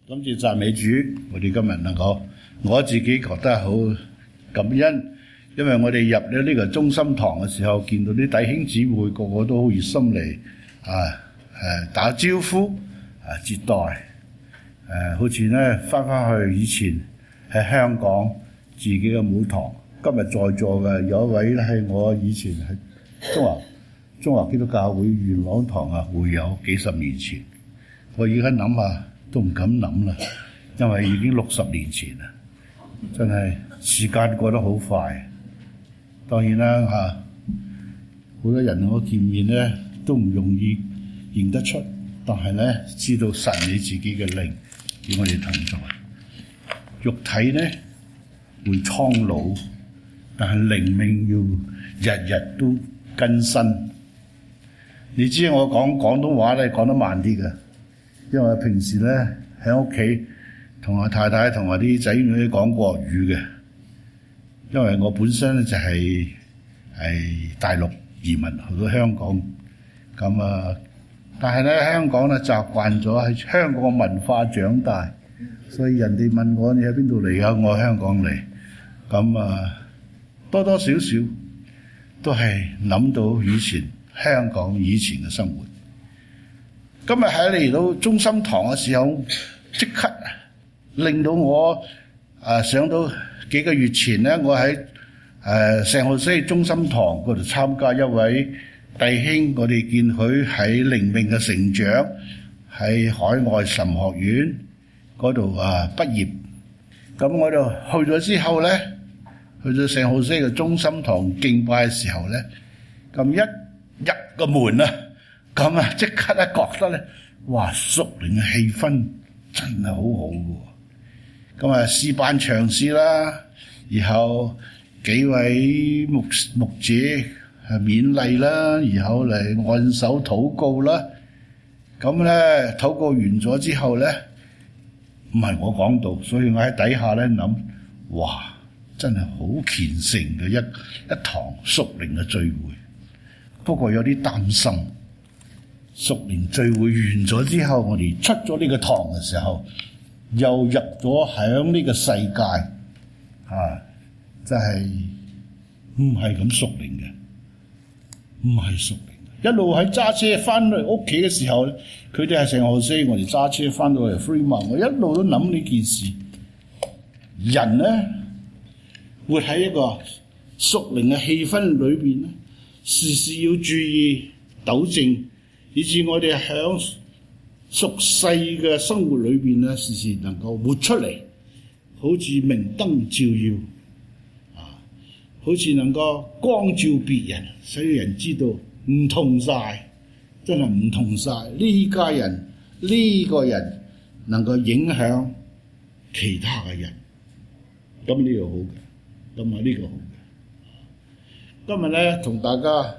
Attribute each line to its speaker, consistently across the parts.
Speaker 1: 感謝讚美主，我哋今日能夠，我自己覺得好感恩，因為我哋入咗呢個中心堂嘅時候，見到啲弟兄姊妹個個都好熱心嚟打招呼接待，好似咧翻去以前喺香港自己嘅母堂。今日在座嘅有一位咧係我以前係中華基督教會元朗堂會有幾十年前，我而家諗下都唔敢諗啦，因為已經60年前啦，真係時間過得好快。當然啦好多人我見面咧都唔容易認得出，但係咧知道神你自己嘅靈與我哋同在。肉體咧會蒼老，但係靈命要日日都更新。你知我講廣東話咧講得慢啲嘅，因為平時咧喺屋企同我太太同我啲仔女講國語嘅，因為我本身咧就係大陸移民去到香港，咁但係咧香港咧習慣咗喺香港嘅文化長大，所以人哋問我你喺邊度嚟啊？我喺香港嚟，咁多多少少都係諗到以前香港以前嘅生活。今日喺嚟到中心堂嘅時候，即刻令到我想到幾個月前咧，我喺聖荷西中心堂嗰度參加一位弟兄，我哋見佢喺靈命嘅成長，喺海外神學院嗰度畢業。咁我就去咗之後咧，去咗聖荷西嘅中心堂敬拜嘅時候咧，咁一入個門咁即刻咧覺得咧，哇！屬靈嘅氣氛真係好好嘅。咁試辦場事啦，然後幾位牧者勉勵啦，然後嚟按手禱告啦。咁咧禱告完咗之後咧，唔係我講道，所以我喺底下咧諗，哇！真係好虔誠嘅一堂屬靈嘅聚會。不過有啲擔心，屬靈聚會完咗之後，我哋出咗呢個堂嘅時候，又入咗響呢個世界，真係唔係咁屬靈嘅，唔係屬靈嘅。一路喺揸車翻去屋企嘅時候咧，佢哋係聖荷西，我哋揸車翻到嚟 Fremont， 我一路都諗呢件事。人咧活喺一個屬靈嘅氣氛裏邊咧，時時要注意糾正，以致我哋響屬世嘅生活裏邊咧，時時能夠活出嚟，好似明燈照耀，好似能夠光照別人，使人知道唔同晒，真係唔同晒。呢家人呢個人能夠影響其他嘅人，咁呢個好嘅，咁呢個好嘅。今日咧同大家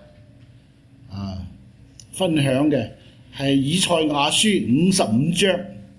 Speaker 1: 分享嘅係以賽亞書55章。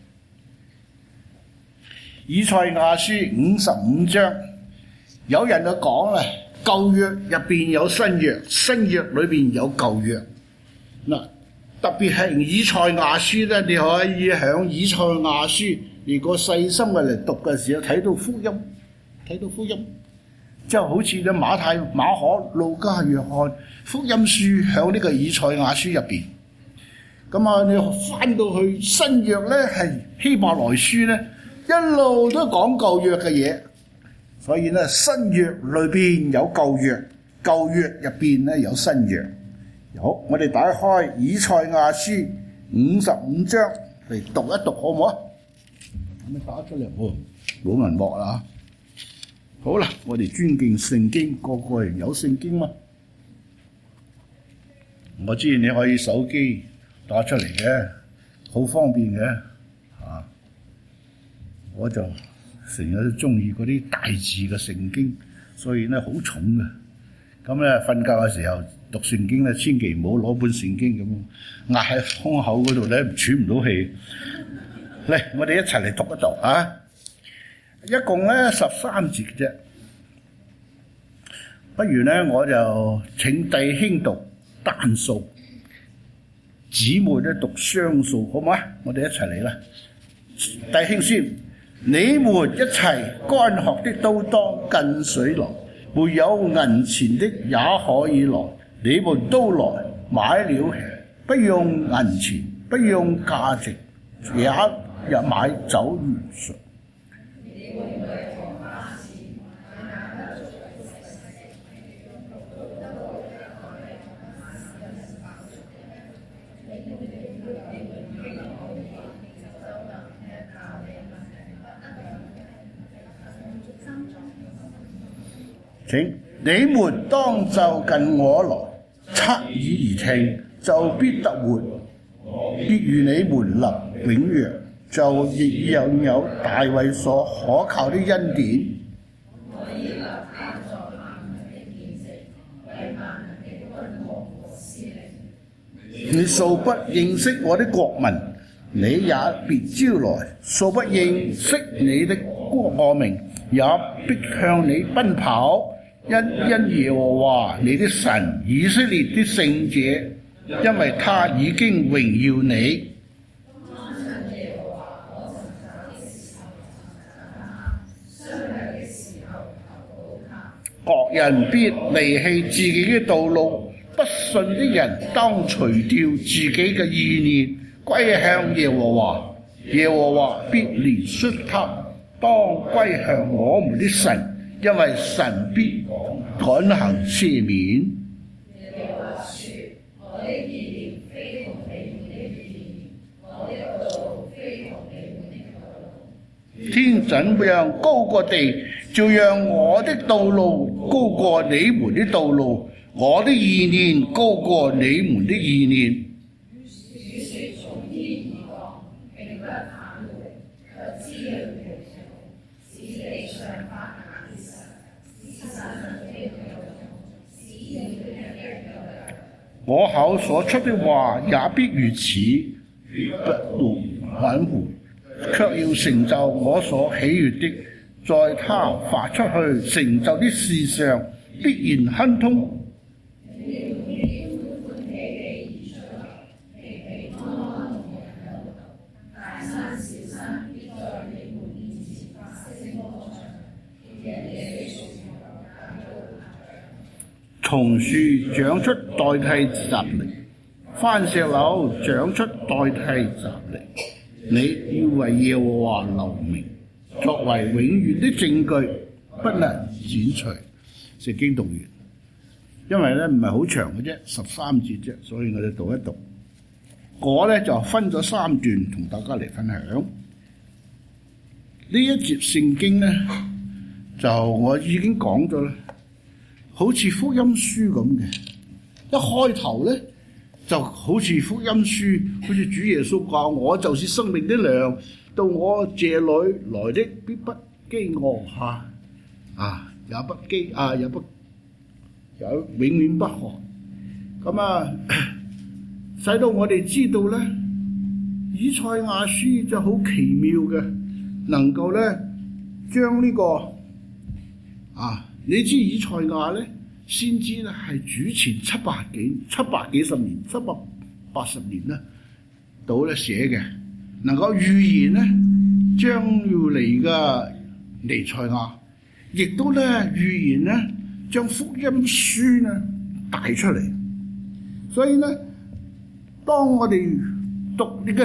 Speaker 1: 以賽亞書55章，有人就講啦，舊約入邊有新約，新約裏邊有舊約。特別係以賽亞書咧，你可以響以賽亞書如果細心嘅嚟讀嘅時候，睇到福音，即係好似咧馬太、馬可、路加、約翰福音書響呢個以賽亞書入邊。咁你翻到去新約咧，係希伯來書咧，一路都講舊約嘅嘢。所以咧新約裏邊有舊約，舊約入邊咧有新約。好，我哋打開以賽亞書55章嚟讀一讀，好唔好啊？咁打出嚟冇文幕啦。好啦，我哋尊敬聖經，個個人有聖經嘛。我知你可以手機打出嚟嘅，好方便嘅。我就成日都中意嗰啲大字嘅聖經，所以咧好重嘅。咁咧瞓覺嘅時候讀聖經咧，千祈唔好攞本聖經咁壓喺胸口嗰度咧，喘唔到氣。嚟，我哋一齊嚟讀一讀啊！一共咧13節啫，不如咧我就請弟兄讀單數，姊妹咧讀雙數，好唔好啊？我哋一齊嚟啦！ 弟兄說：你們一齊乾渴的都當近水來，沒有銀錢的也可以來。你們都來買了吃，不用銀錢，不用價值，也買酒與水。請你們當就近我來，側耳而聽，就必得活，必與你們立永約。就亦有大衛所可靠的恩典。你素不認識我的國民，你也別招來；素不認識你的國民，也必向你奔跑。因耶和華你的神以色列的聖者，因為他已經榮耀你。各人必離棄自己的道路，不信的人當除掉自己嘅意念，歸向耶和華。耶和華必憐恤他，當歸向我們的神。因為神必趕行赦免。天怎樣高過地，照樣我的道路高過你們的道路，我的意念高過你們的意念。我口所出的話也必如此，不含糊，卻要成就我所喜悅的，在他發出去成就的事上必然亨通。松樹長出代替雜力，番石榴長出代替雜力。你要為耶和華留名，作為永遠的證據，不能剪除。聖經讀完，因為咧唔係好長嘅啫，13節啫，所以我哋讀一讀。我咧就分咗3段同大家嚟分享。呢一節聖經咧，就我已經講咗啦。好似福音書咁嘅，一開頭咧就好似福音書，好似主耶穌講：我就是生命的糧，到我這裏來的必不飢餓也永遠不渴。咁使到我哋知道咧，以賽亞書就好奇妙嘅，能夠咧將呢個你知以賽亞咧，先知咧係主前780年、780年咧到咧寫嘅，能夠預言咧將要嚟嘅彌賽亞，亦都咧預言咧將福音書咧帶出嚟。所以咧，當我哋讀呢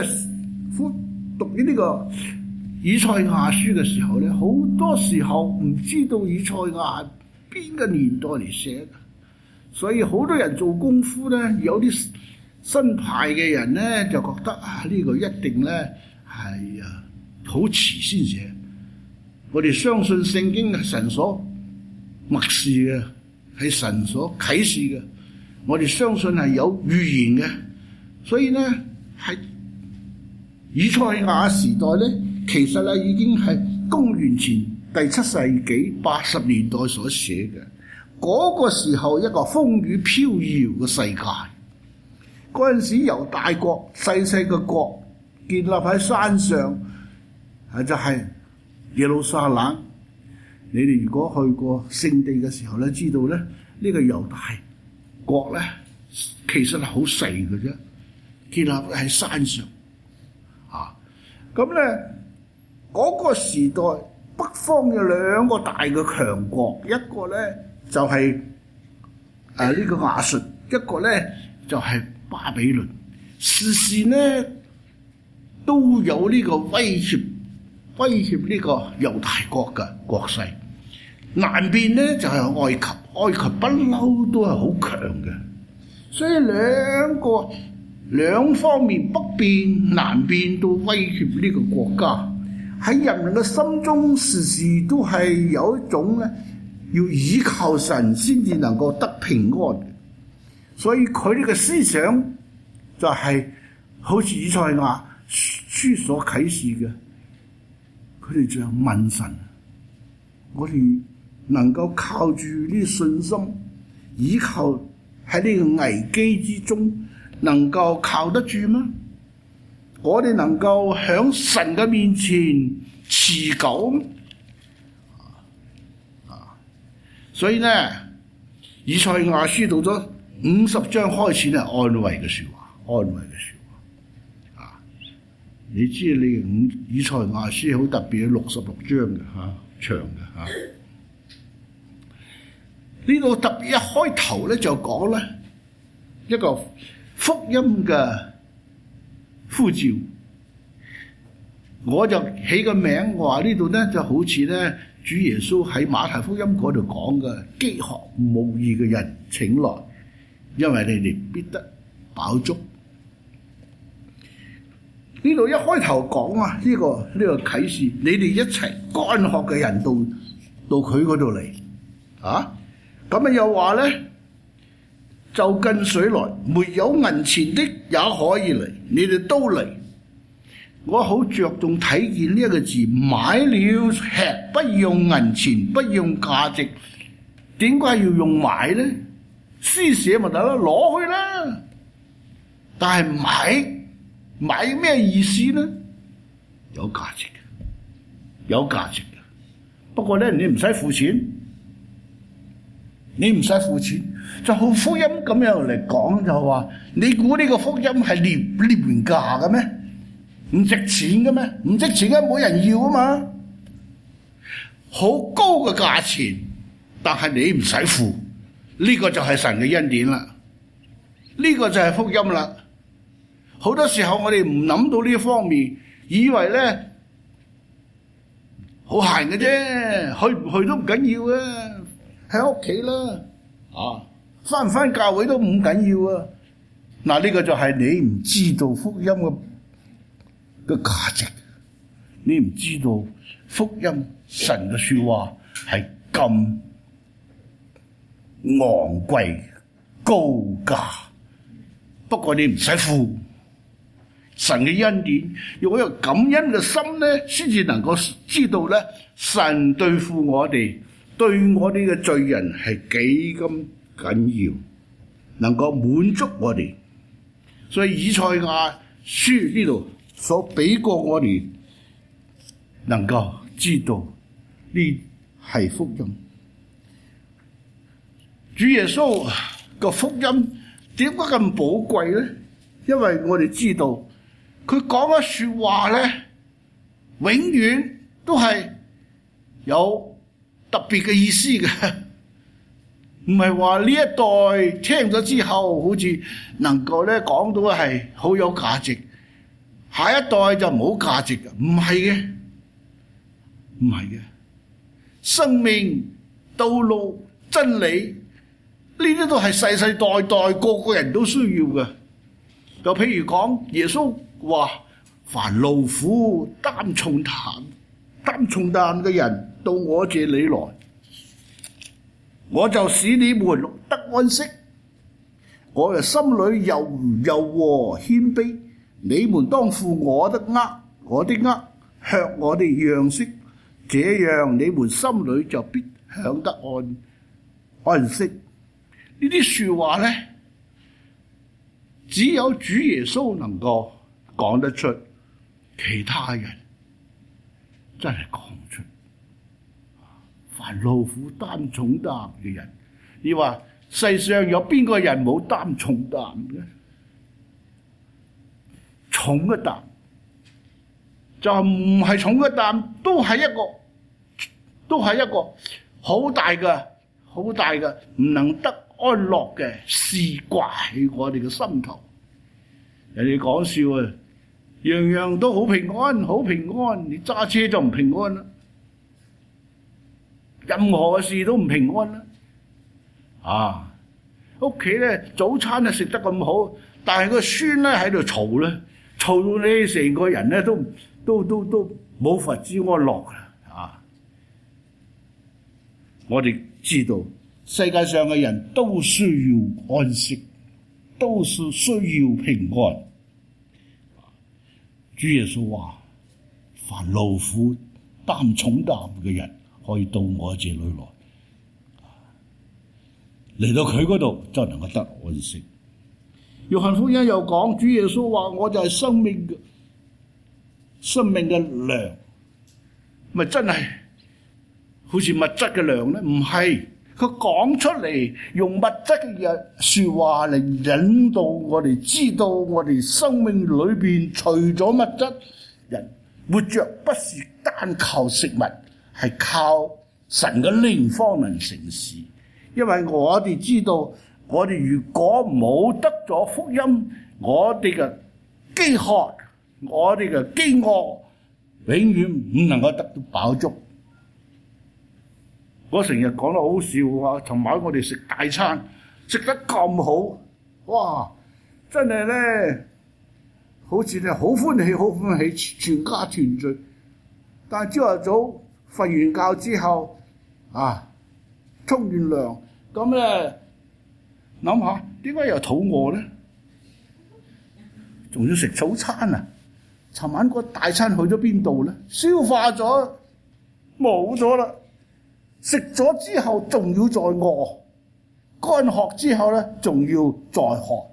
Speaker 1: 個以賽亞書嘅時候咧，好多時候唔知道以賽亞邊個年代嚟寫嘅，所以好多人做功夫咧，有啲新派嘅人咧就覺得呢個一定咧係好遲先寫。我哋相信聖經係神所默示嘅，係神所啟示嘅，我哋相信係有預言嘅，所以咧係以賽亞時代咧。其實咧已經係公元前第7世紀80年代所寫嘅，嗰個時候一個風雨飄搖嘅世界。嗰陣時由大國細細嘅國建立喺山上，就係耶路撒冷。你哋如果去過聖地嘅時候咧，知道咧呢個猶大國咧其實係好細嘅啫，建立喺山上。咁咧
Speaker 2: 嗰個時代北方有兩個大嘅強國，一個咧就係呢個亞述，一個咧就係巴比倫，時時咧都有呢個威脅呢個猶大國嘅國勢。南邊咧就係埃及，埃及不嬲都係好強嘅，所以兩方面北邊南邊都威脅呢個國家，喺人民嘅心中時時都係有一種咧要倚靠神先至能夠得平安，所以佢哋嘅思想就係好似以賽亞書所啟示嘅，佢哋就問神，我哋能夠靠住呢啲信心，倚靠喺呢個危機之中，能夠靠得住嗎？我哋能夠喺神嘅面前持久嗎？所以呢，以賽亞書到咗50章開始係安慰嘅說話。你知以賽亞書好特別，66章嘅長嘅呢度特別一開頭咧就講咧一個福音嘅呼召，我就起個名，我話呢度咧就好似咧主耶穌喺馬太福音嗰度講嘅，飢渴慕義嘅人請來，因為你哋必得飽足。呢度一開頭講呢個啟示，你哋一齊乾渴嘅人到佢嗰度嚟咁又話咧，就近水來，沒有銀錢的也可以嚟，你哋都嚟。我好着重睇見呢一個字，買了吃，不用銀錢，不用價值，點解要用買咧？施捨咪得咯，攞去啦。但係買咩意思呢？有價值嘅，不過咧你唔使付錢。就好福音咁樣嚟講，就話你估呢個福音係廉價嘅咩？唔值錢嘅咩？唔值錢嘅冇人要啊嘛！好高嘅價錢，但係你唔使付，呢個就係神嘅恩典啦，呢個就係福音啦。好多時候我哋唔諗到呢方面，以為咧好閒嘅啫，去唔去都唔緊要啊，喺屋企啦，返唔返教會都唔緊要啊。嗱，呢個就係你唔知道福音嘅價值，你唔知道福音神嘅說話係咁昂貴高價，不過你唔使付。神嘅恩典，用一個感恩嘅心咧，先至能夠知道咧，神對付我哋，對我哋嘅罪人係幾咁緊要，能夠滿足我哋。所以以賽亞書呢度所俾過我哋，能夠知道呢係福音。主耶穌個福音點解咁寶貴咧？因為我哋知道佢講嘅說話咧，永遠都係有特別嘅意思嘅，唔係話呢一代聽咗之後，好似能夠咧講到係好有價值，下一代就冇價值嘅，唔係嘅，生命、道路、真理，呢啲都係世世代代個個人都需要嘅。就譬如講耶穌話，凡勞苦擔重擔嘅人到我這裏來，我就使你們得安息。我嘅心裏柔和謙卑，你們當負我的軛，吃我的樣式，這樣你們心裏就必享得安息。呢啲說話咧，只有主耶穌能夠講得出，其他人真係講唔出。凡勞苦擔重擔嘅人，你話世上有邊個人冇擔重擔嘅？重嘅擔， 就唔係重嘅擔，都係一個好大嘅唔能得安樂嘅事掛喺我哋嘅心頭。人哋講笑啊，樣樣都好平安，好平安，你揸車就唔平安啦，任何嘅事都唔平安啦。啊，屋企咧早餐啊食得咁好，但係個孫咧喺度嘈咧，嘈到你成個人咧都冇法子安樂啊！我哋知道世界上嘅人都需要安息，都是需要平安。主耶穌話：凡勞苦擔重擔嘅人，可以到我這裏嚟到佢嗰度就能夠得安息。約翰福音又講，主耶穌話：我就係生命嘅糧，咪真係好似物質嘅糧咧？唔係，佢講出嚟用物質嘅說話嚟引導我哋知道，我哋生命裏邊除咗物質，人活着不是單靠食物，係靠神嘅靈方能成事。因為我哋知道，我哋如果冇得咗福音，我哋嘅飢渴，我哋嘅飢餓，永遠唔能夠得到飽足。我成日講得好笑啊！尋晚我哋食大餐，食得咁好，哇！真係咧，好似咧好歡喜，好歡喜，全家團聚。但係朝頭早瞓完覺之後，沖完涼，咁咧諗下點解又肚餓咧？仲要食早餐啊！尋晚個大餐去咗邊度咧？消化咗，冇咗啦。食咗之後仲要再餓，乾渴之後咧仲要再渴。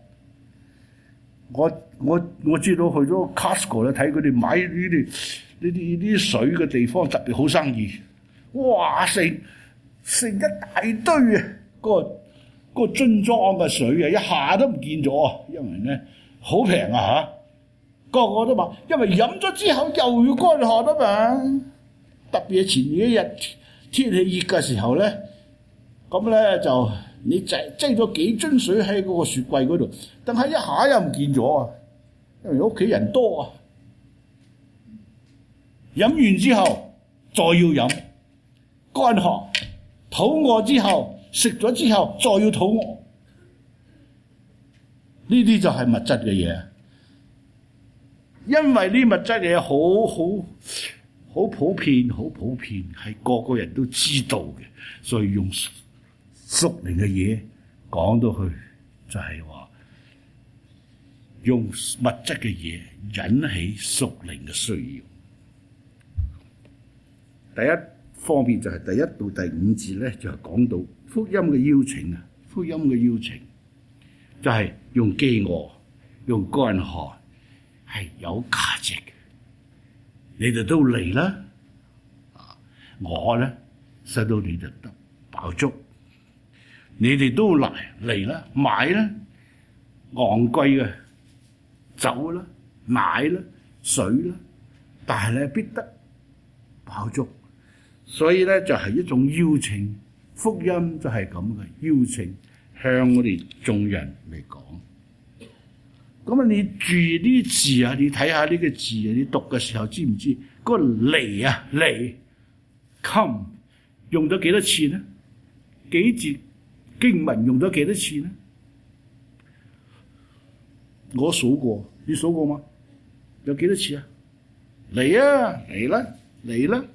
Speaker 2: 我知道去咗 Costco 咧，睇佢哋買呢啲水嘅地方特別好生意。哇！成一大堆啊！個樽裝嘅水啊，一下都唔見咗，因為咧好平啊嚇，個個都話，因為飲咗之後又要乾渴啊嘛。特別係前幾日天氣熱嘅時候咧，咁咧就你擠咗幾樽水喺嗰個雪櫃嗰度，但係一下又唔見咗啊！因為屋企人多啊，飲完之後再要飲，乾渴，肚餓之後食咗之後再要肚餓，呢啲就係物質嘅嘢。因為呢物質嘅嘢好普遍，係個個人都知道嘅，所以用屬靈嘅嘢講到去，就係話用物質嘅嘢引起屬靈嘅需要。第一方面就係第一到第五節咧，就係講到福音嘅邀請啊，福音嘅邀請就係用飢餓、用乾渴係有價值嘅。你哋都嚟啦，我咧使到你哋得飽足。你哋都嚟啦，買啦，昂貴嘅酒啦、奶啦、水啦，但係咧必得飽足。所以咧就係一種邀請，福音就係咁嘅邀請，向我哋眾人嚟講。咁啊，你注意呢啲字啊，你睇下呢個字啊，你讀嘅時候知唔知嗰個嚟啊嚟 come 用咗幾多次呢？幾節經文用咗幾多次呢？我數過，你數過嗎？有幾多次啊？嚟啊嚟啦嚟啦！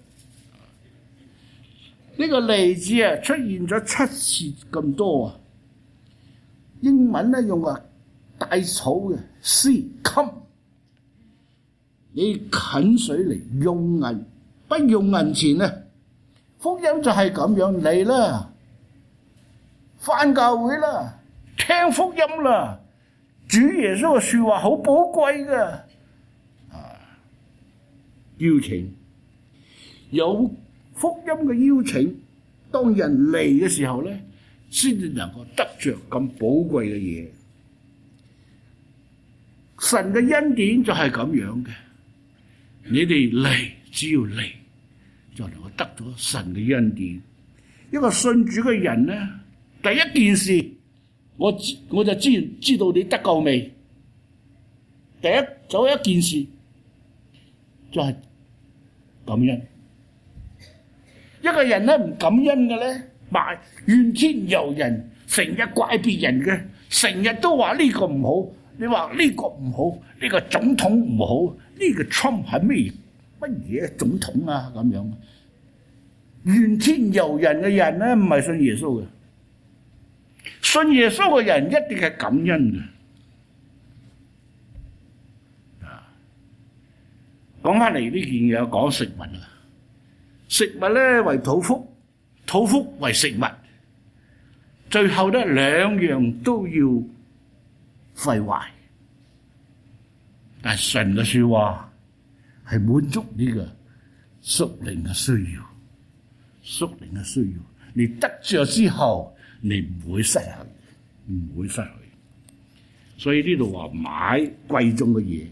Speaker 2: 呢個嚟字啊出現咗7次咁多啊！英文咧用啊大草嘅 see come， 你近水嚟用銀，不用銀錢啊！福音就係咁樣嚟啦，返教會啦，聽福音啦，主耶穌嘅說話好寶貴嘅，邀請有福音嘅邀請，當人嚟嘅時候咧，先至能夠得着咁寶貴嘅嘢。神嘅恩典就係咁樣嘅， 你哋嚟，只要嚟就能夠得咗神嘅恩典。一個信主嘅人咧，第一件事我就知道你得救未。第一件事就係感恩。一個人咧唔感恩嘅咧，怨天尤人，成日怪別人嘅，成日都話呢個唔好，你話呢個唔好，呢個總統唔好，呢個 Trump 係乜嘢總統啊咁樣。怨天尤人嘅人咧，唔係信耶穌嘅。信耶穌嘅人一定係感恩嘅。講翻嚟呢件嘢，講食物啦。食物咧為肚腹，肚腹為食物，最後咧兩樣都要廢壞。但係神嘅說話係滿足呢個屬靈嘅需要，屬靈嘅需要。你得着之後，你唔會失去，唔會失去。所以呢度話買貴重嘅嘢。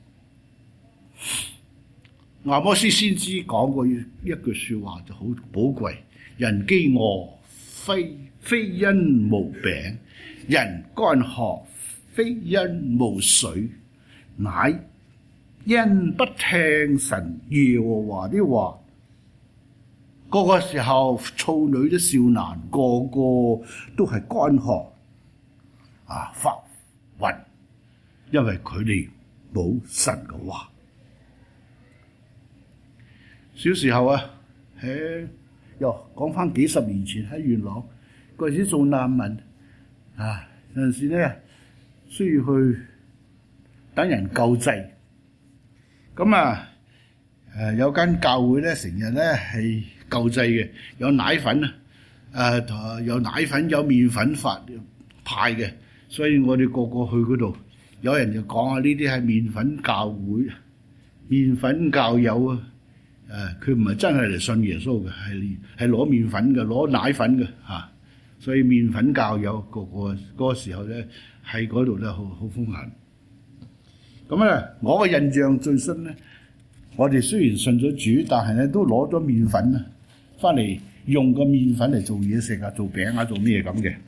Speaker 2: 亞摩斯先知講過一句說話就好寶貴：人飢餓非因無餅，人乾渴非因無水，乃因不聽神耶和華的話。個個時候婦女都少難，個個都係乾渴發暈，因為佢哋冇神嘅話。小時候又講翻幾十年前喺元朗嗰陣時做難民有陣時咧需要去等人救濟，咁有間教會咧成日咧係救濟嘅，有奶粉有奶粉有麵粉派嘅，所以我哋個個去嗰度，有人就講呢啲係麵粉教會、麵粉教友啊。佢唔係真係嚟信耶穌嘅，係攞麵粉嘅，攞奶粉嘅所以麵粉教友嗰個時候咧喺嗰度咧好風行。咁我嘅印象最深咧，我哋雖然信咗主，但係咧都攞咗麵粉翻嚟用個麵粉嚟做嘢食做餅做咩咁嘅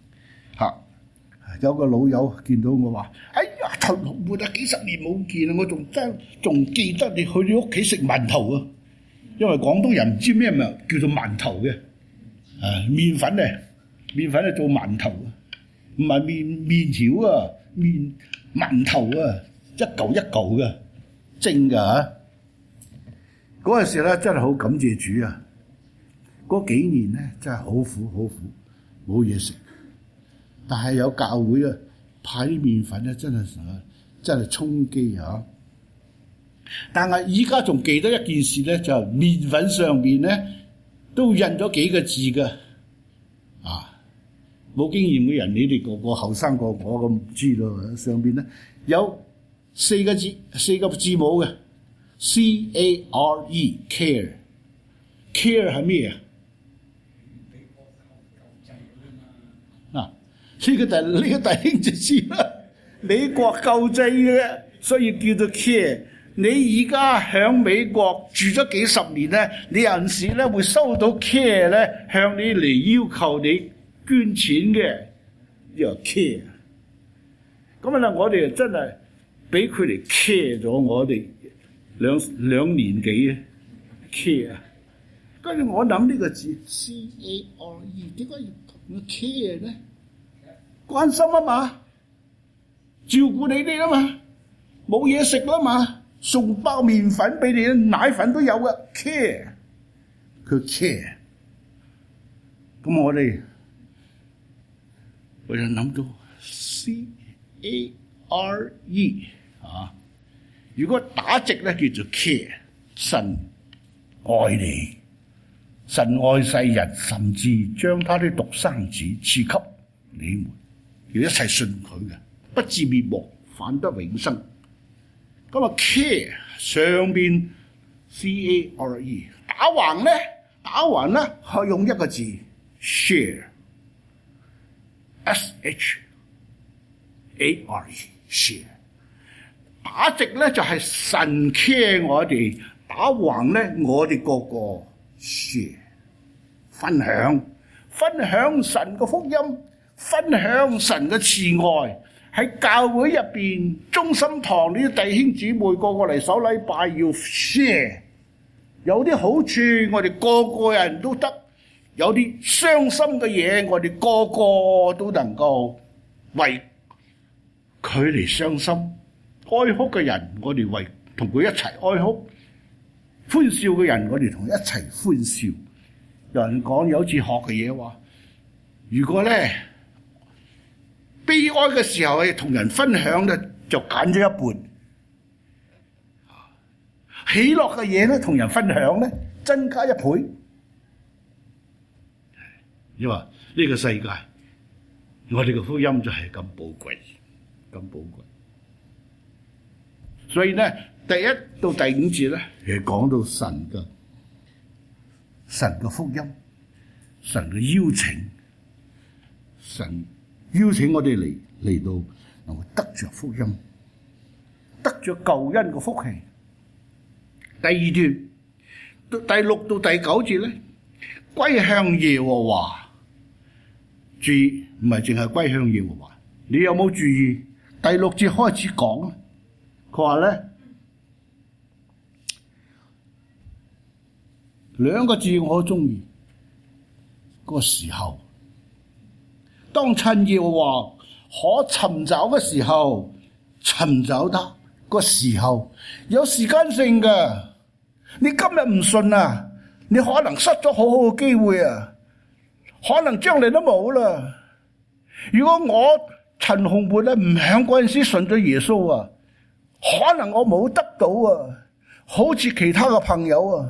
Speaker 2: 有個老友見到我話：哎呀，頭六活幾十年冇見啦，我仲記得你去你屋企食饅頭啊！因為廣東人唔知咩叫做饅頭嘅，麵粉做饅頭唔係麵條饅頭一嚿一嚿嘅蒸㗎嗰陣時咧真係好感謝主啊！嗰幾年咧真係好苦，冇嘢食。但係有教會派啲麵粉咧，真係充飢但係而家仲記得一件事咧，就係麵粉上邊咧都印咗幾個字嘅冇經驗嘅人，你哋個個後生過我咁唔知咯。上邊咧有四個字母嘅 C-A-R-E care 係咩啊？呢個弟兄就知啦，美國救濟嘅，所以叫做 care。你而家響美國住咗幾十年咧，你有陣時咧會收到 care 咧向你嚟要求你捐錢嘅，叫 care。咁我哋真係俾佢哋 care 咗我哋兩年幾 care。跟住我諗呢個字 C-A-R-E 點解要同 care 咧？關心啊嘛，照顧你哋啊嘛，冇嘢食啦嘛，送包麵粉俾你，奶粉都有嘅 care， 佢 care。咁我就諗到 C-A-R-E 如果打直咧叫做 care， 神愛你，神愛世人，甚至將他的獨生子賜給你們，要一切信佢嘅，不至滅亡，反得永生。咁care 上邊 C-A-R-E 打橫咧可以用一個字 share S-H-A-R-E share。 打直咧就係神 care 我哋，打橫咧我哋個個 share 分享神嘅福音，分享神嘅慈愛。喺教會入邊，中心堂呢啲弟兄姊妹個個嚟守禮拜要 share， 有啲好處我哋個個人都得，有啲傷心嘅嘢我哋個個都能夠為佢嚟傷心，哀哭嘅人我哋為同佢一齊哀哭，歡笑嘅人我哋同佢一齊歡笑。有人講有次學嘅嘢話，如果咧悲哀嘅時候同人分享咧，就揀咗一半；喜樂嘅嘢咧，同人分享咧，增加一倍。因為呢個世界，我哋嘅福音就係咁寶貴，咁寶貴。所以咧，第一到第五節咧，係講到神嘅福音，神嘅邀請，神邀請我哋嚟到能夠得着福音，得着救恩嘅福氣。第二段，第六到第九節咧，歸向耶和華。注意，唔係淨係歸向耶和華。你有冇注意？第六節開始講，佢話咧兩個字我好中意，個時候。當趁耶和華可尋找嘅時候，尋找他個時候，有時間性嘅。你今日唔信啊，你可能失咗好好嘅機會啊，可能將來都冇啦。如果我陳洪活咧唔響嗰陣時信咗耶穌啊，可能我冇得到啊，好似其他嘅朋友啊。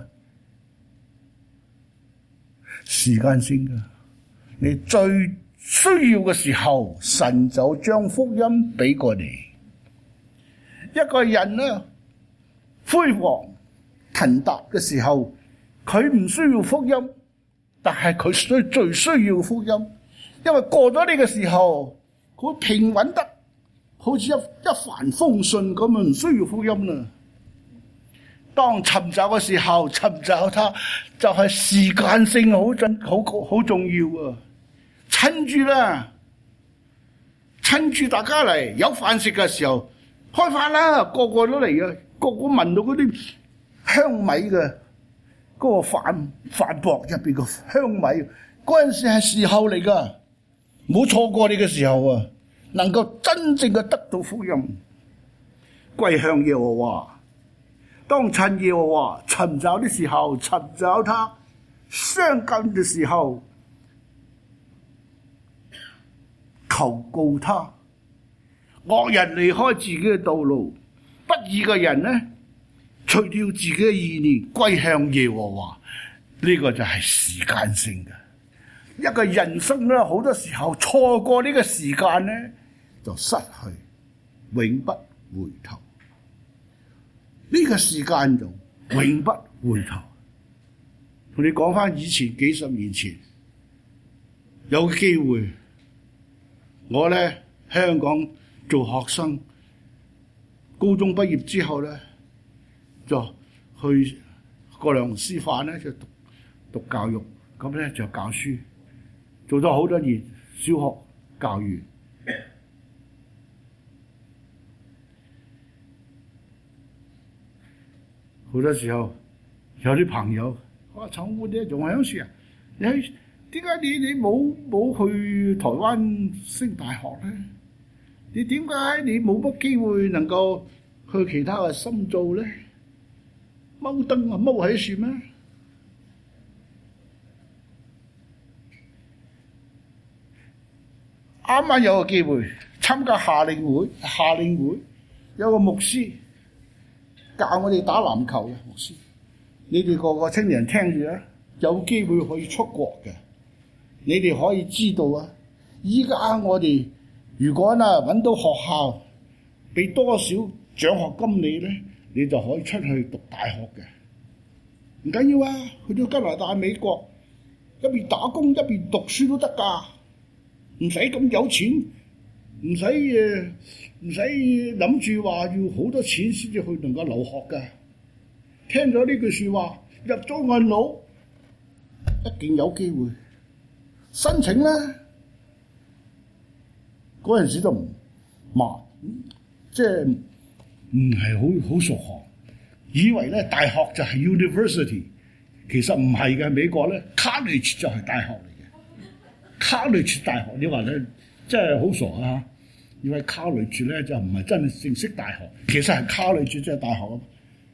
Speaker 2: 時間性嘅，你最需要嘅時候，神就將福音俾過你。一個人呢，輝煌騰達嘅時候，佢唔需要福音，但係佢最需要福音，因為過咗呢個時候，佢平穩得好似一帆風順咁啊，唔需要福音啦。當尋找嘅時候，尋找他就係時間性好重要啊！趁住啦，趁住大家嚟有飯食嘅時候，開飯啦，個個都嚟啊！個個聞到嗰啲香米嘅嗰個飯鉢入邊嘅香米，嗰陣時係時候嚟噶，冇錯過你嘅時候啊！能夠真正嘅得到福音，歸向耶和華。當趁耶和華尋找的時候，尋找他；相近嘅時候，求告他。惡人離開自己嘅道路，不義嘅人呢，除掉自己嘅意念，歸向耶和華。呢個就係時間性嘅。一個人生咧，好多時候錯過呢個時間呢，就失去，永不回頭。呢個時間就永不回頭。同你講翻以前幾十年前，有機會，我咧香港做學生，高中畢業之後咧，就去過良師範咧就讀教育，咁咧就教書，做咗好多年小學教員。好多時候有啲朋友話：陳活你仲響樹啊？你點解你冇去台灣升大學咧？你點解你冇乜機會能夠去其他嘅深造咧？踎燈啊，踎喺樹咩？啱啱有個機會參加夏令會有個牧師教我哋打籃球嘅牧師，你哋個個青年聽住啊，有機會可以出國嘅，你哋可以知道啊。依家我哋如果揾到學校俾多少獎學金你咧，你就可以出去讀大學嘅，唔緊要啊。去到加拿大、美國，一邊打工一邊讀書都得噶，唔使咁有錢， 唔使諗住話要好多錢先至去能夠留學㗎。聽咗呢句説話，入咗安老一定有機會申請啦。嗰陣時都即係唔係好熟學，以為咧大學就係 university， 其實唔係嘅。美國咧 college 就係大學嚟嘅。college 大學你話咧真係好傻啊！以為 college 咧就唔係真係正式大學，其實係 college 即係大學啊！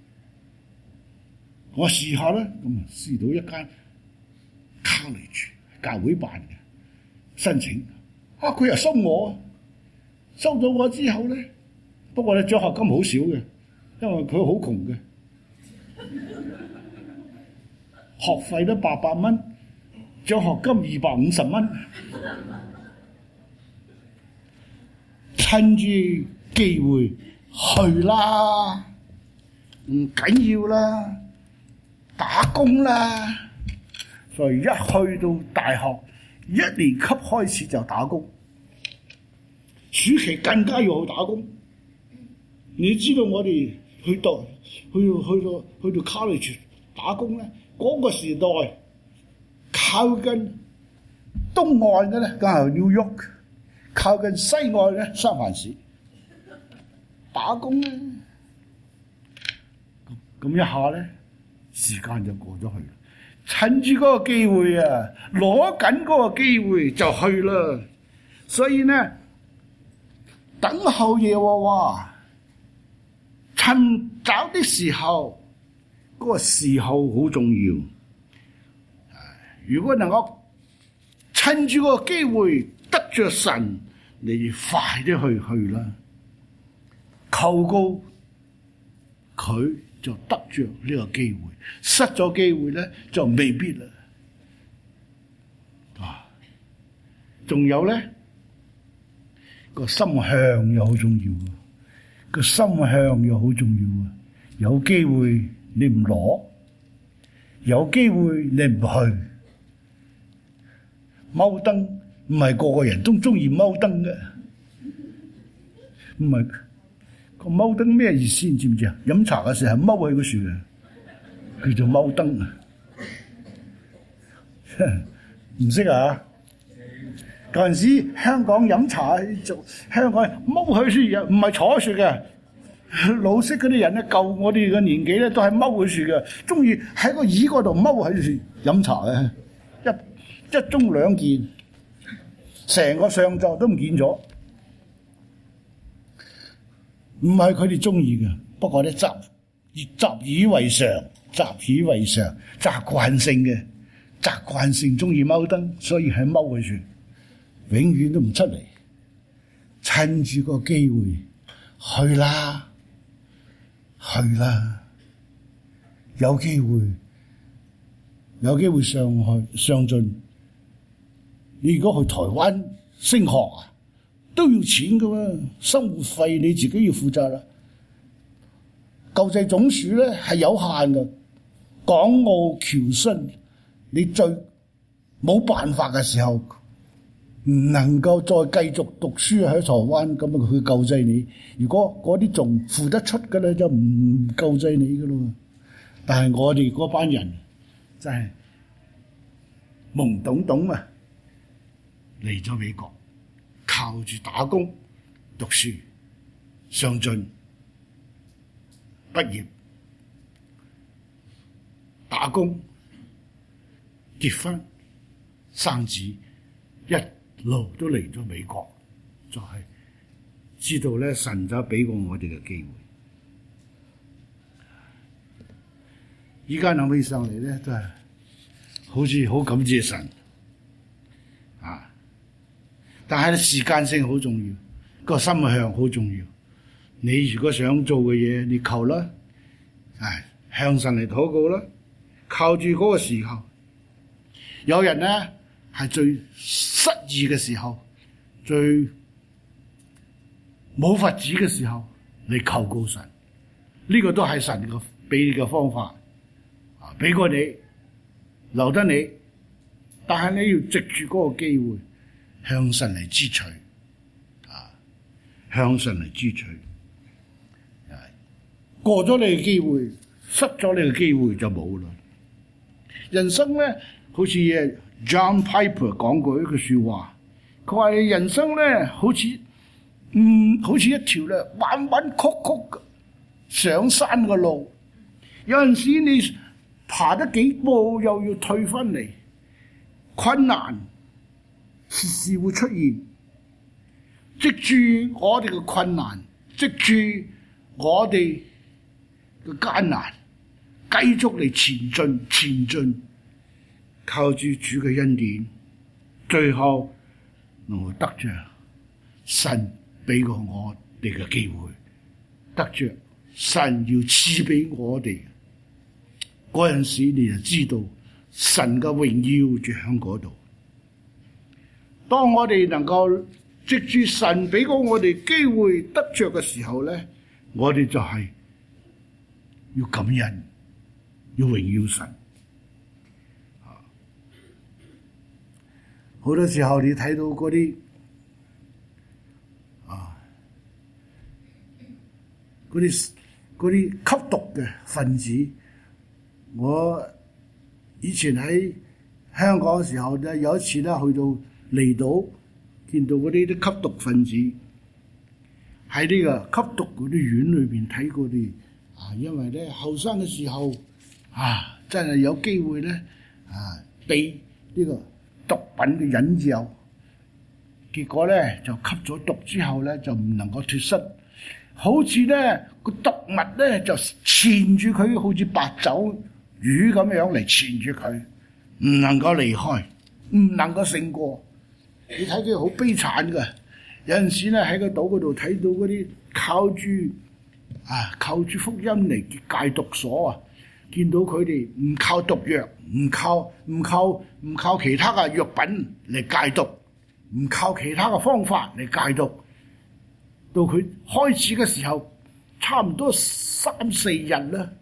Speaker 2: 我試下啦，咁啊試到一間 college 教會辦嘅申請，佢又收我，收咗我之後咧，不過咧獎學金好少嘅，因為佢好窮嘅，學費都800蚊，獎學金250蚊，趁住機會去啦，唔緊要啦。打工啦，所以一去到大學1年級開始就打工，暑期更加要去打工。你知道我哋去到 college 打工咧，嗰個時代靠近東岸嘅咧，梗係 New York， 靠近西岸咧三藩市打工咧，咁一下咧。時間就過咗去啦，趁住嗰個機會啊，攞緊嗰個機會就去啦。所以呢，等候耶和華，趁早的時候，嗰個時候好重要。如果能夠趁住嗰個機會得着神，你快啲去啦，求告佢。就得着呢個機會，失咗機會咧就未必啦。仲有咧個心向又好重要，個心向又好重要啊！有機會你唔攞，有機會你唔去，踎燈唔係個個人都中意踎燈嘅，唔係。個踎燈咩意思？知唔知啊？飲茶嘅時候踎喺個樹嘅，叫做踎燈啊！唔識啊？嗰陣時香港飲茶就香港踎喺樹嘅，唔係坐喺樹嘅。老式嗰啲人咧，夠我哋嘅年紀咧，都係踎喺樹嘅，中意喺個椅嗰度踎喺樹飲茶嘅，一盅2件，成個上晝都唔見咗。唔係佢哋中意嘅，不過咧習以為常，習慣性中意踎燈，所以係踎喺樹，永遠都唔出嚟。趁住個機會去啦，有機會上進。你如果去台灣升學啊？都要錢噶喎，生活費你自己要負責啦。救濟總署咧係有限嘅，港澳僑生你最冇辦法嘅時候，唔能夠再繼續讀書喺台灣，咁啊佢救濟你。如果嗰啲仲付得出嘅咧，就唔救濟你噶咯。但係我哋嗰班人真係懵懂懂啊，嚟咗美國。靠住打工、讀書、上進、畢業、打工、結婚、生子，一路都嚟咗美國，就係知道咧神就俾過我哋嘅機會。依家諗起上嚟咧，都係好似好感謝神啊！但係時間性好重要，個心向好重要。你如果想做嘅嘢，你求啦，向神嚟禱告啦。靠住嗰個時候，有人咧係最失意嘅時候，最冇法子嘅時候，你求告神，呢個都係神嘅俾你嘅方法，俾過你，留得你，但係你要藉住嗰個機會。向神嚟支取， 向神嚟支取。過咗你嘅機會，失咗你嘅機會就冇啦。人生咧，好似John Piper 講過一句説話，佢話你人生咧好似一條咧彎彎曲曲嘅上山嘅路，有陣時你爬得幾步又要退翻嚟，困難時時會出現。藉住我哋嘅困難，藉住我哋嘅艱難，繼續嚟前進，靠住主嘅恩典，最後能夠得着神俾過我哋嘅機會，得着神要賜俾我哋嗰陣時，你就知道神嘅榮耀就喺嗰度。當我哋能夠藉住神俾過我哋機會得着嘅時候咧，我哋就係要感恩，要榮耀神。好多時候你睇到嗰啲吸毒嘅分子，我以前喺香港嘅時候咧，有一次咧去到離島，見到嗰啲吸毒分子喺呢個吸毒嗰啲院裏邊睇佢哋因為咧後生嘅時候真係有機會咧被呢個毒品嘅引誘，結果咧就吸咗毒之後咧就唔能夠脫身，好似咧個毒物咧就纏住佢，好似白酒魚咁樣嚟纏住佢，唔能夠離開，唔能夠勝過。你睇佢好悲慘嘅，有陣時咧喺個島嗰度睇到嗰啲靠住福音嚟戒毒所見到佢哋唔靠毒藥，唔靠其他嘅藥品嚟戒毒，唔靠其他嘅方法嚟戒毒。到佢開始嘅時候，差唔多3-4日啦，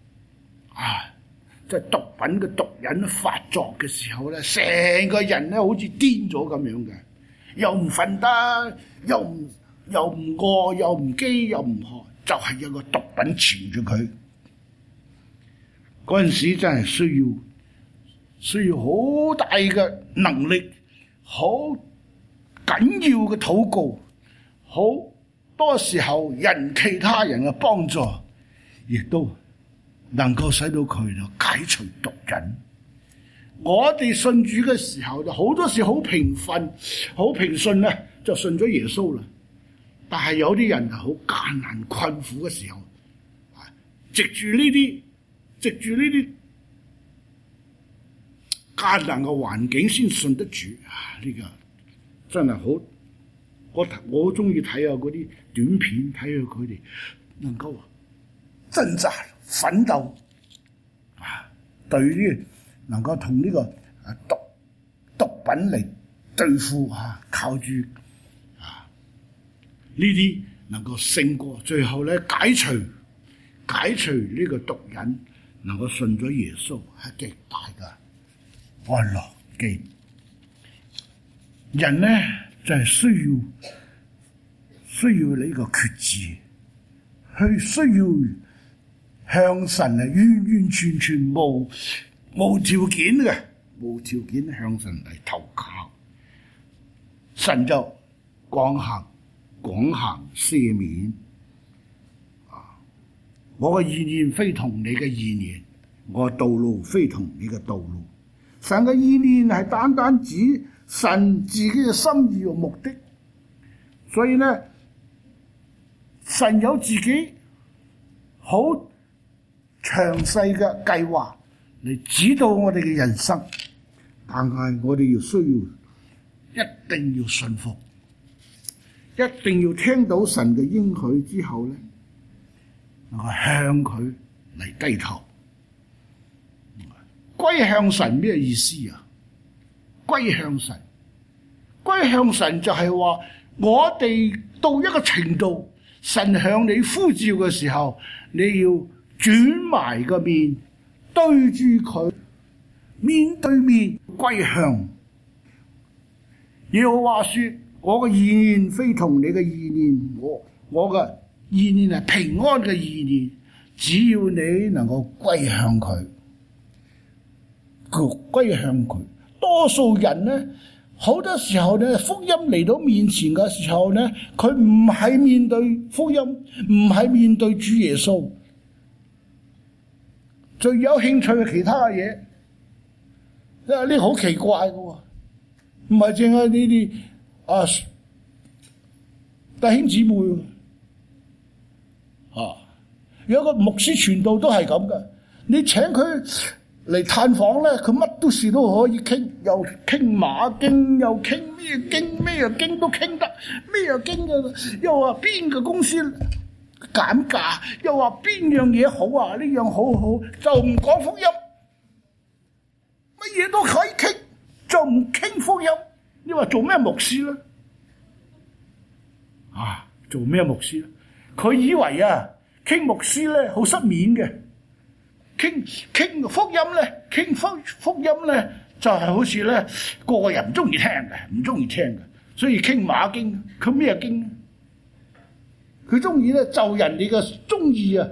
Speaker 2: 即係毒品嘅毒癮發作嘅時候咧，成個人咧好似癲咗咁樣嘅，又唔瞓得，又唔餓，又唔飢，又唔渴，就係有個毒品纏住佢。嗰陣時真係需要好大嘅能力，好緊要嘅禱告，好多時候其他人嘅幫助，亦都能夠使到佢解除毒癮。我哋信主嘅時候就好多時好平順咧，就信咗耶穌啦。但係有啲人好艱難困苦嘅時候，藉住呢啲艱難嘅環境先信得住。呢個真係好，我好中意睇下嗰啲短片，睇下佢哋能夠掙扎奮鬥，對於能夠同呢個毒品嚟對付，靠住呢啲能夠勝過，最後咧解除呢個毒癮，能夠信咗耶穌，係極大嘅安樂嘅。人咧就係需要呢個決志，需要向神完完全全無條件向神嚟投靠，神就廣行赦免。我嘅意念非同你嘅意念，我嘅道路非同你嘅道路。神嘅意念係單單指神自己嘅心意和目的，所以呢，神有自己好詳細嘅計劃嚟指導我哋嘅人生，但係我哋一定要信服，一定要聽到神嘅應許之後咧，能夠向佢嚟低頭。歸向神咩意思啊？歸向神就係話，我哋到一個程度，神向你呼召嘅時候，你要轉埋個面對住佢，面對面歸向。耶和華說： 我嘅意念非同你嘅意念，我嘅意念係平安嘅意念，只要你能夠歸向佢，歸向佢。多數人呢，好多時候呢，福音嚟到面前嘅時候呢，佢唔係面對福音，唔係面對主耶穌，最有興趣嘅其他嘅嘢，呢個好奇怪嘅喎，唔係淨係呢啲弟兄姊妹有一個牧師傳道都係咁嘅，你請佢嚟探訪咧，佢乜都事都可以傾，又傾馬經，又傾咩經，咩經都傾得，咩經嘅，又話邊個公司減價，又話邊樣嘢好啊，呢樣好好，就唔講福音，乜嘢都可以傾，就唔傾福音。你話做咩牧師咧？做咩牧師咧？佢以為傾牧師咧好失面嘅。傾福音咧，傾福音咧就係好似咧個個人唔中意聽嘅，唔中意聽嘅，所以傾馬經，佢咩經？佢中意咧就人哋嘅中意啊！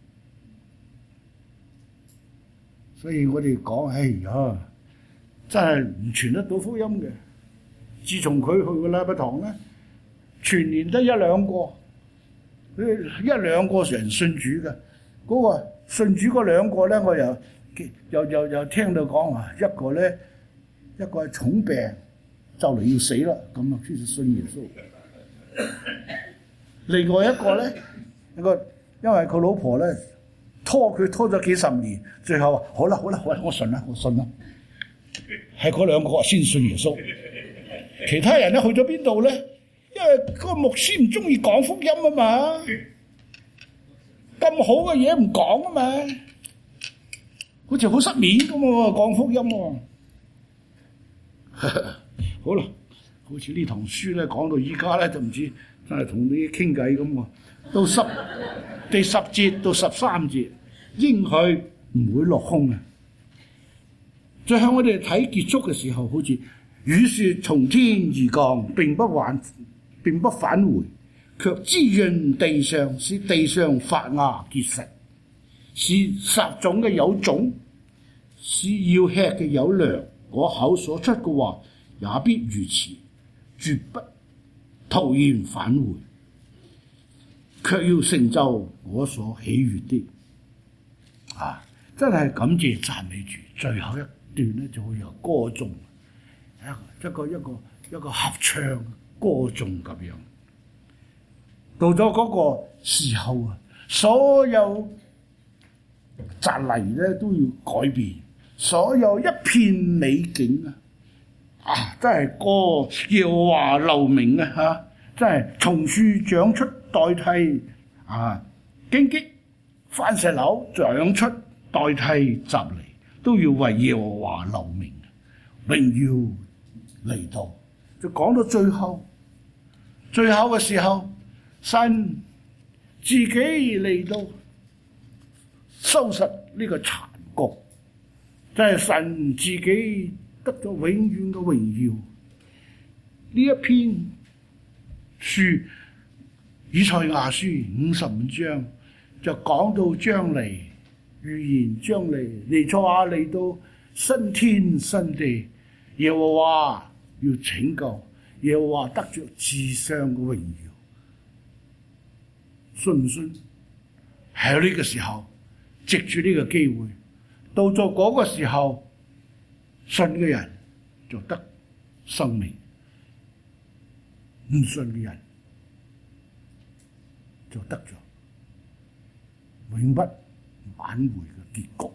Speaker 2: 所以我哋講，哎呀，真係唔傳得到福音嘅。自從佢去個禮拜堂咧，全年得一兩個人信主嘅，嗰個信主嗰兩個咧，我又聽到講話，一個係重病，就嚟要死啦，咁啊先至信耶穌。另外一個咧，因為佢老婆咧拖咗幾十年，最後好啦，我信啦，係嗰兩個先信耶穌。其他人咧去咗邊度咧？因為個牧師唔中意講福音啊嘛。咁好嘅嘢唔講啊嘛，好似好失面咁喎，講福音喎。好啦，好似呢堂書咧講到依家咧，就唔知真係同你傾偈咁喎。到第10節到13節，應許唔會落空啊！最後我哋睇結束嘅時候，好似雨雪從天而降，並不返回。卻滋潤地上，使地上發芽結實，使撒種嘅有種，使要吃嘅有糧。我口所出嘅話也必如此，絕不徒然返回，卻要成就我所喜悅的。真係感謝讚美主。最後一段咧就會有歌頌，一個合唱歌頌咁樣。到咗嗰個時候啊，所有蒺藜咧都要改變，所有一片美景真係歌耶和華留名真係松樹長出代替荊棘，番石榴長出代替蒺藜，都要為耶和華留名，榮耀嚟到。就講到最後嘅時候，神自己嚟到收拾呢個殘局，就係神自己得咗永遠嘅榮耀。呢一篇書以賽亞書55章就講到將嚟，預言將嚟彌賽亞嚟到新天新地，耶和華要拯救，耶和華得着至上嘅榮耀。信唔信？喺呢個時候，藉住呢個機會，到咗嗰個時候，信嘅人就得生命，唔信嘅人就得咗永不挽回嘅結局。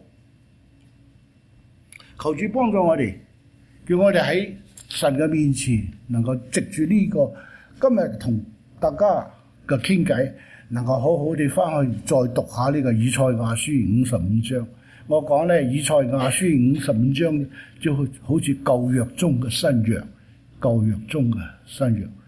Speaker 2: 求主幫助我哋，叫我哋喺神嘅面前，能夠藉住呢個今日同大家嘅傾偈，能夠好好地翻去再讀下呢個以賽亞書55章。我講咧，以賽亞書55章就好似舊約中嘅新約，舊約中嘅新約。